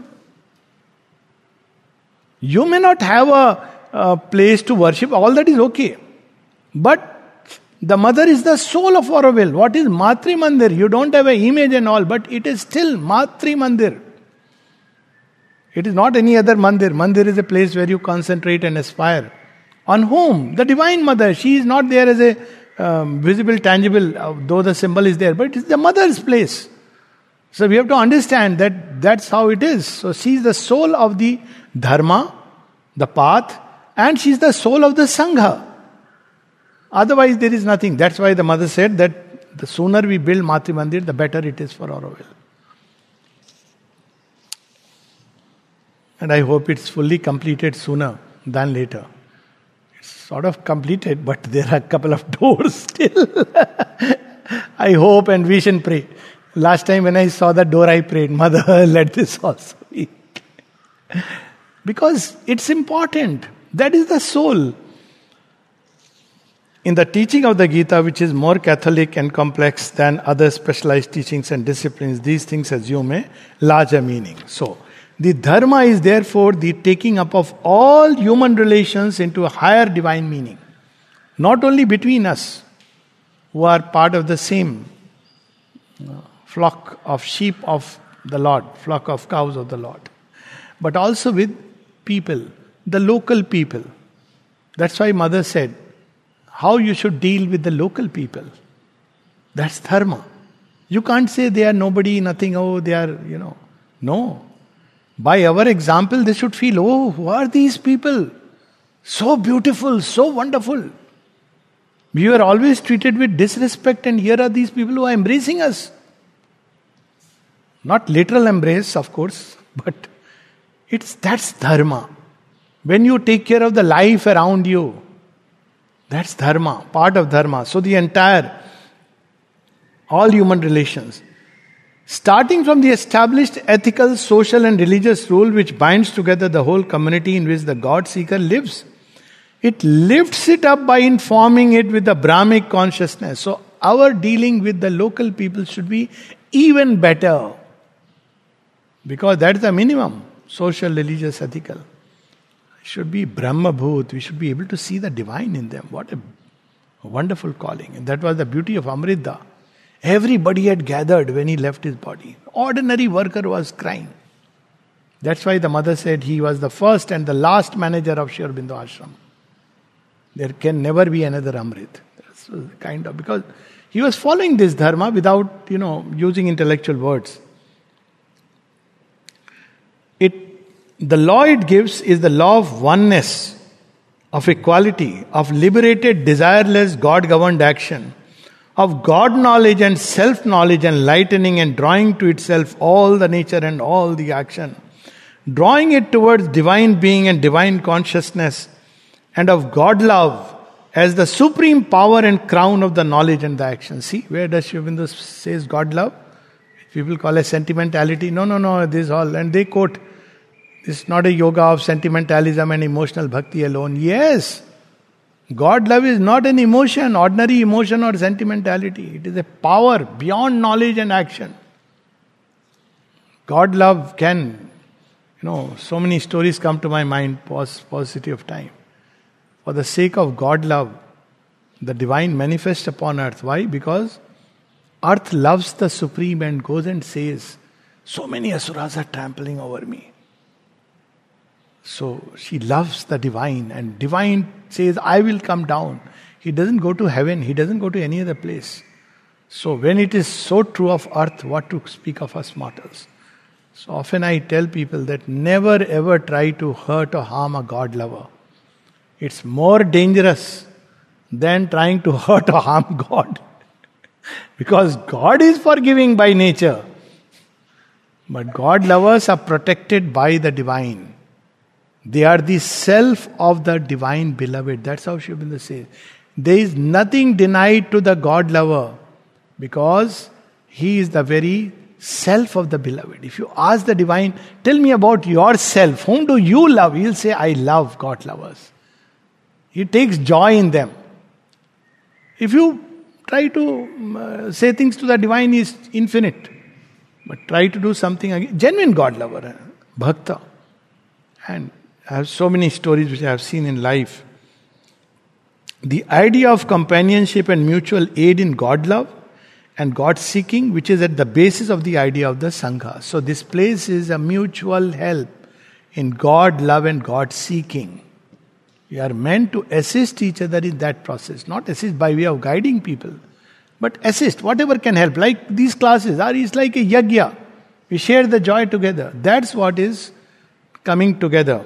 You may not have a, a place to worship, all that is okay. But the mother is the soul of Auroville. What is Matri Mandir? You don't have an image and all, but it is still Matri Mandir. It is not any other mandir. Mandir is a place where you concentrate and aspire. On whom? The Divine Mother. She is not there as a um, visible, tangible, uh, though the symbol is there, but it is the mother's place. So we have to understand that that's how it is. So she is the soul of the dharma, the path, and she is the soul of the sangha. Otherwise there is nothing. That's why the mother said that the sooner we build Matri Mandir, the better it is for Auroville. And I hope it's fully completed sooner than later. It's sort of completed, but there are a couple of doors still. I hope and wish and pray. Last time when I saw the door, I prayed, Mother, let this also be. Because it's important. That is the soul. In the teaching of the Gita, which is more Catholic and complex than other specialized teachings and disciplines, these things assume a larger meaning. So, the dharma is therefore the taking up of all human relations into a higher divine meaning. Not only between us, who are part of the same flock of sheep of the Lord, flock of cows of the Lord, but also with people, the local people. That's why Mother said, how you should deal with the local people. That's dharma. You can't say they are nobody, nothing, oh, they are, you know. No. By our example, they should feel, oh, who are these people? So beautiful, so wonderful. We were always treated with disrespect, and here are these people who are embracing us. Not literal embrace, of course, but it's that's dharma. When you take care of the life around you, that's dharma, part of dharma. So the entire, all human relations, starting from the established ethical, social and religious rule which binds together the whole community in which the God seeker lives, it lifts it up by informing it with the Brahmic consciousness. So our dealing with the local people should be even better. Because that's the minimum, social, religious, ethical. It should be Brahma Bhut. We should be able to see the divine in them. What a wonderful calling. And that was the beauty of Amrita. Everybody had gathered when he left his body. Ordinary worker was crying. That's why the mother said he was the first and the last manager of Sri Aurobindo Ashram. There can never be another Amrit. That's kind of, because he was following this dharma without, you know, using intellectual words. It, the law it gives is the law of oneness, of equality, of liberated, desireless, God-governed action, of God knowledge and self-knowledge, and lightening and drawing to itself all the nature and all the action, drawing it towards divine being and divine consciousness, and of God love as the supreme power and crown of the knowledge and the action. See, where does Sri Aurobindo says God love? People call it sentimentality. No, no, no, this all. And they quote, this is not a yoga of sentimentalism and emotional bhakti alone. Yes, God love is not an emotion, ordinary emotion or sentimentality. It is a power beyond knowledge and action. God love can, you know, so many stories come to my mind, pause, paucity of time. For the sake of God love, the divine manifests upon earth. Why? Because earth loves the supreme and goes and says, so many asuras are trampling over me. So she loves the divine, and divine says, I will come down. He doesn't go to heaven, he doesn't go to any other place. So when it is so true of earth, what to speak of us mortals? So often I tell people that never ever try to hurt or harm a God lover. It's more dangerous than trying to hurt or harm God. Because God is forgiving by nature. But God lovers are protected by the divine. They are the self of the divine beloved. That's how Sri Aurobindo says. There is nothing denied to the God lover, because he is the very self of the beloved. If you ask the divine, tell me about yourself, whom do you love? He'll say, I love God lovers. He takes joy in them. If you try to uh, say things to the divine, he is infinite. But try to do something again. Genuine God lover, bhakta. And I have so many stories which I have seen in life. The idea of companionship and mutual aid in God love and God seeking, which is at the basis of the idea of the Sangha. So this place is a mutual help in God love and God seeking. We are meant to assist each other in that process. Not assist by way of guiding people, but assist, whatever can help. Like these classes are, is like a yagya. We share the joy together. That's what is coming together.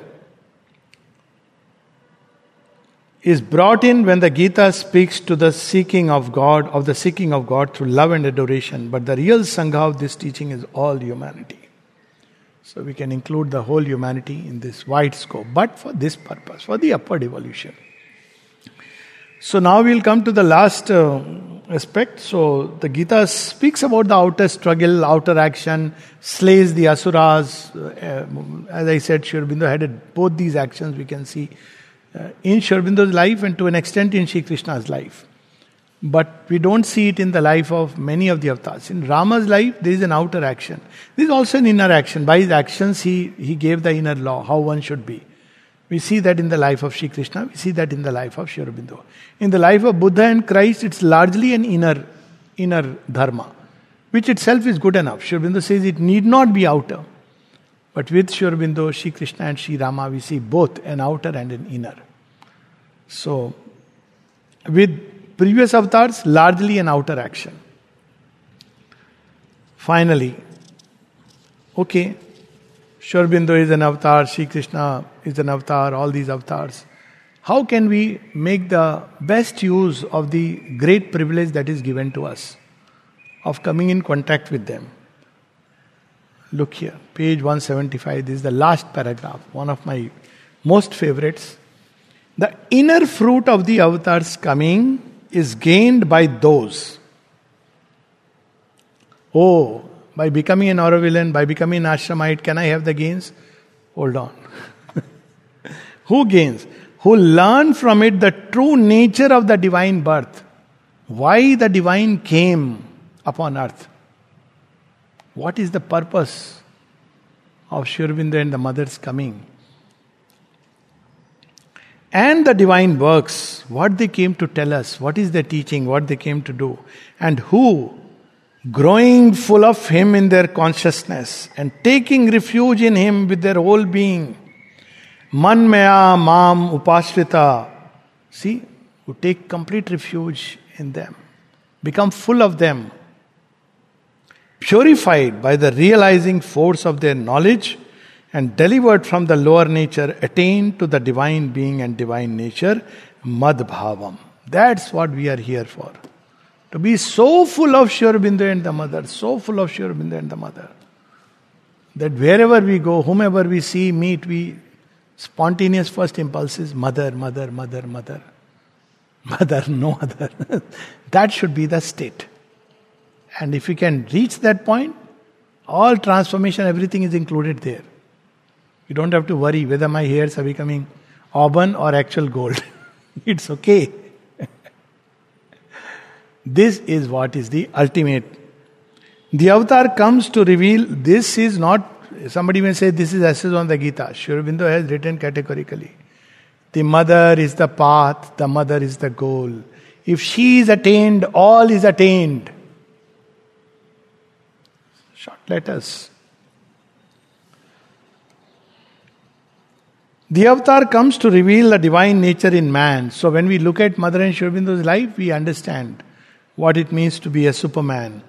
Is brought in when the Gita speaks to the seeking of God, of the seeking of God through love and adoration. But the real Sangha of this teaching is all humanity. So we can include the whole humanity in this wide scope, but for this purpose, for the upward evolution. So now we'll come to the last uh, aspect. So the Gita speaks about the outer struggle, outer action, slays the asuras. Uh, as I said, Sri Aurobindo had both these actions we can see uh, in Sri Aurobindo's life and to an extent in Sri Krishna's life. But we don't see it in the life of many of the avatars. In Rama's life, there is an outer action. There is also an inner action. By his actions, he, he gave the inner law, how one should be. We see that in the life of Sri Krishna. We see that in the life of Sri Aurobindo. In the life of Buddha and Christ, it's largely an inner, inner dharma, which itself is good enough. Sri Aurobindo says it need not be outer. But with Sri Aurobindo, Sri Krishna and Sri Rama, we see both an outer and an inner. So, with previous avatars, largely an outer action. Finally, okay, Sri Aurobindo is an avatar, Sri Krishna is an avatar, all these avatars. How can we make the best use of the great privilege that is given to us of coming in contact with them? Look here, page one seventy-five, this is the last paragraph, one of my most favorites. The inner fruit of the avatars coming is gained by those. Oh, by becoming an Aurobindo, by becoming an Ashramite, can I have the gains? Hold on. Who gains? Who learn from it the true nature of the divine birth. Why the divine came upon earth. What is the purpose of Sri Aurobindo and the mother's coming? And the divine works, what they came to tell us, what is their teaching, what they came to do, and who growing full of Him in their consciousness and taking refuge in Him with their whole being. Man maya mam upashrita. See, who take complete refuge in them, become full of them, purified by the realizing force of their knowledge, and delivered from the lower nature, attain to the divine being and divine nature, mad bhavam. That's what we are here for. To be so full of Sri Aurobindo and the Mother, so full of Sri Aurobindo and the Mother, that wherever we go, whomever we see, meet, we spontaneous first impulse is Mother, Mother, Mother, Mother. Mother, no other. That should be the state. And if we can reach that point, all transformation, everything is included there. You don't have to worry whether my hairs are becoming auburn or actual gold. It's okay. This is what is the ultimate. The avatar comes to reveal this is not, somebody may say this is essence on the Gita. Sri Aurobindo has written categorically. The mother is the path, the mother is the goal. If she is attained, all is attained. Short letters. The avatar comes to reveal the divine nature in man. So when we look at Mother and Sri Aurobindo's life, we understand what it means to be a superman.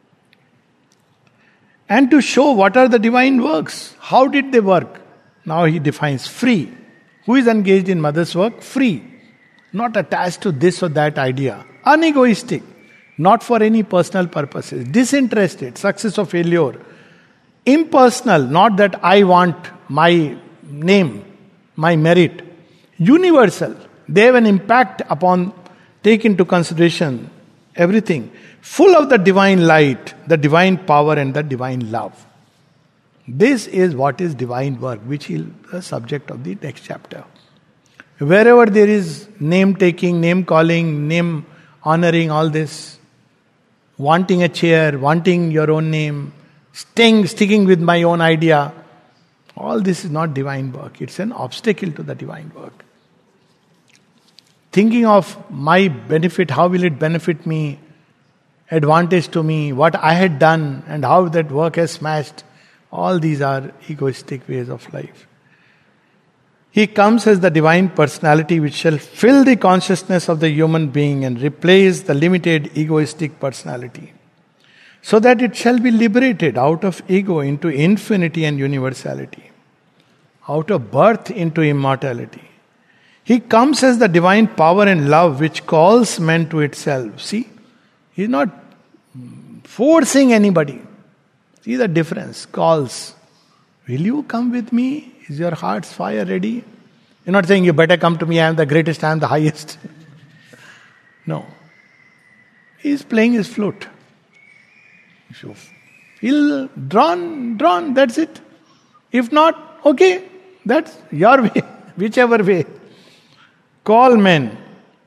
And to show what are the divine works. How did they work? Now he defines free. Who is engaged in Mother's work? Free. Not attached to this or that idea. Unegoistic. Not for any personal purposes. Disinterested. Success or failure. Impersonal. Not that I want my name, my merit. Universal. They have an impact upon, take into consideration everything. Full of the divine light, the divine power and the divine love. This is what is divine work, which is the subject of the next chapter. Wherever there is name taking, name calling, name honoring, all this, wanting a chair, wanting your own name, staying, sticking with my own idea, all this is not divine work. It's an obstacle to the divine work. Thinking of my benefit, how will it benefit me, advantage to me, what I had done and how that work has smashed. All these are egoistic ways of life. He comes as the divine personality which shall fill the consciousness of the human being and replace the limited egoistic personality, so that it shall be liberated out of ego into infinity and universality, out of birth into immortality. He comes as the divine power and love which calls men to itself. See, he's not forcing anybody. See the difference. Calls. Will you come with me? Is your heart's fire ready? You're not saying you better come to me, I am the greatest, I am the highest. No. He's playing his flute. If you feel drawn, drawn, that's it. If not, okay, that's your way, whichever way. Call men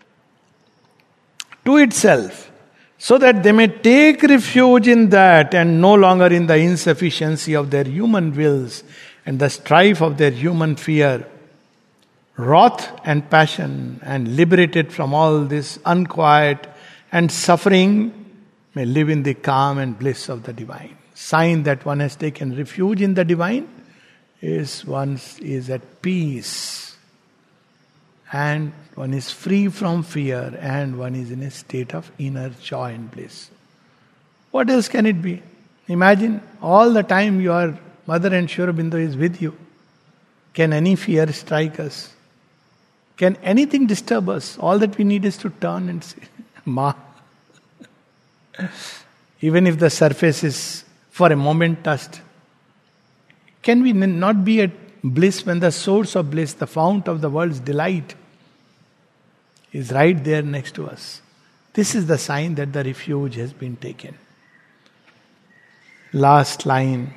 to itself, so that they may take refuge in that and no longer in the insufficiency of their human wills and the strife of their human fear, wrath and passion, and liberated from all this unquiet and suffering, may live in the calm and bliss of the divine. Sign that one has taken refuge in the divine is one is at peace, and one is free from fear, and one is in a state of inner joy and bliss. What else can it be? Imagine all the time your Mother and Sri Aurobindo is with you. Can any fear strike us? Can anything disturb us? All that we need is to turn and say, Ma. Even if the surface is for a moment touched. Can we not be at bliss when the source of bliss, the fount of the world's delight, is right there next to us? This is the sign that the refuge has been taken. Last line.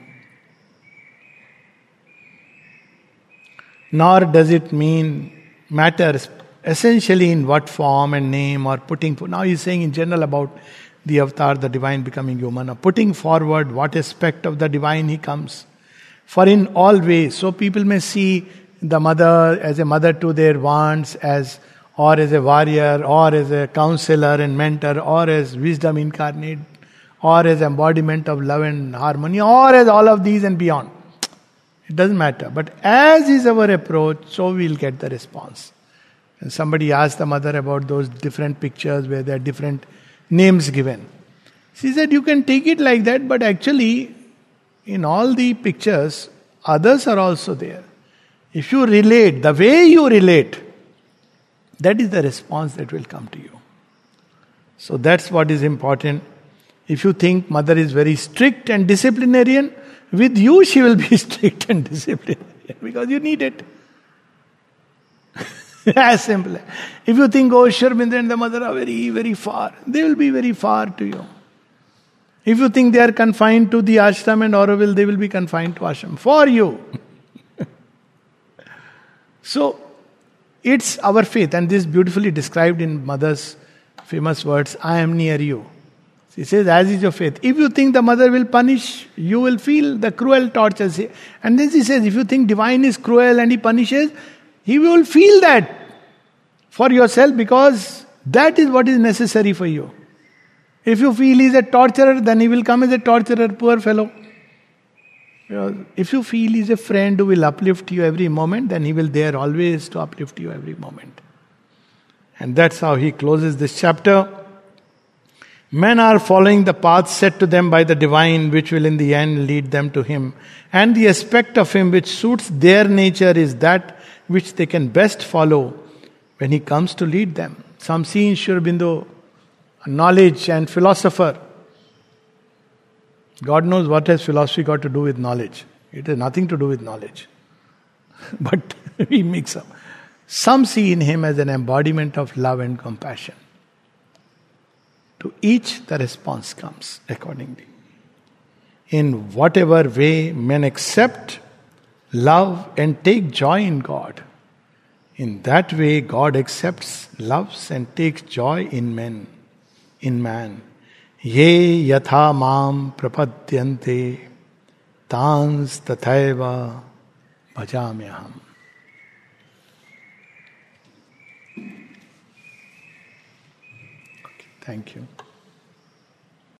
Nor does it mean matter essentially in what form and name or putting. Now he's saying in general about the avatar, the divine becoming human, or putting forward what aspect of the divine he comes. For in all ways, so people may see the mother as a mother to their wants, as or as a warrior, or as a counselor and mentor, or as wisdom incarnate, or as embodiment of love and harmony, or as all of these and beyond. It doesn't matter. But as is our approach, so we'll get the response. And somebody asked the mother about those different pictures where there are different names given. She said, you can take it like that, but actually, in all the pictures, others are also there. If you relate, the way you relate, that is the response that will come to you. So that's what is important. If you think mother is very strict and disciplinarian, with you she will be strict and disciplinarian because you need it. As simple. If you think, oh, Sri Aurobindo and the mother are very, very far, they will be very far to you. If you think they are confined to the ashram and Auroville, they will be confined to ashram for you. So, it's our faith, and this is beautifully described in Mother's famous words, I am near you. She says, as is your faith. If you think the mother will punish, you will feel the cruel tortures. And then she says, if you think divine is cruel and he punishes, he will feel that for yourself because that is what is necessary for you. If you feel he is a torturer, then he will come as a torturer, poor fellow. If you feel he is a friend who will uplift you every moment, then he will there always to uplift you every moment. And that's how he closes this chapter. Men are following the path set to them by the divine, which will in the end lead them to him. And the aspect of him which suits their nature is that which they can best follow when he comes to lead them. Some see in Sri Aurobindo a knowledge and philosopher. God knows what has philosophy got to do with knowledge. It has nothing to do with knowledge. But we mix up. Some see in him as an embodiment of love and compassion. To each the response comes accordingly. In whatever way men accept, love and take joy in God, in that way God accepts, loves and takes joy in men, in man. Ye yatha mam prapadyante tans tathaiva bhajamyaham. Thank you.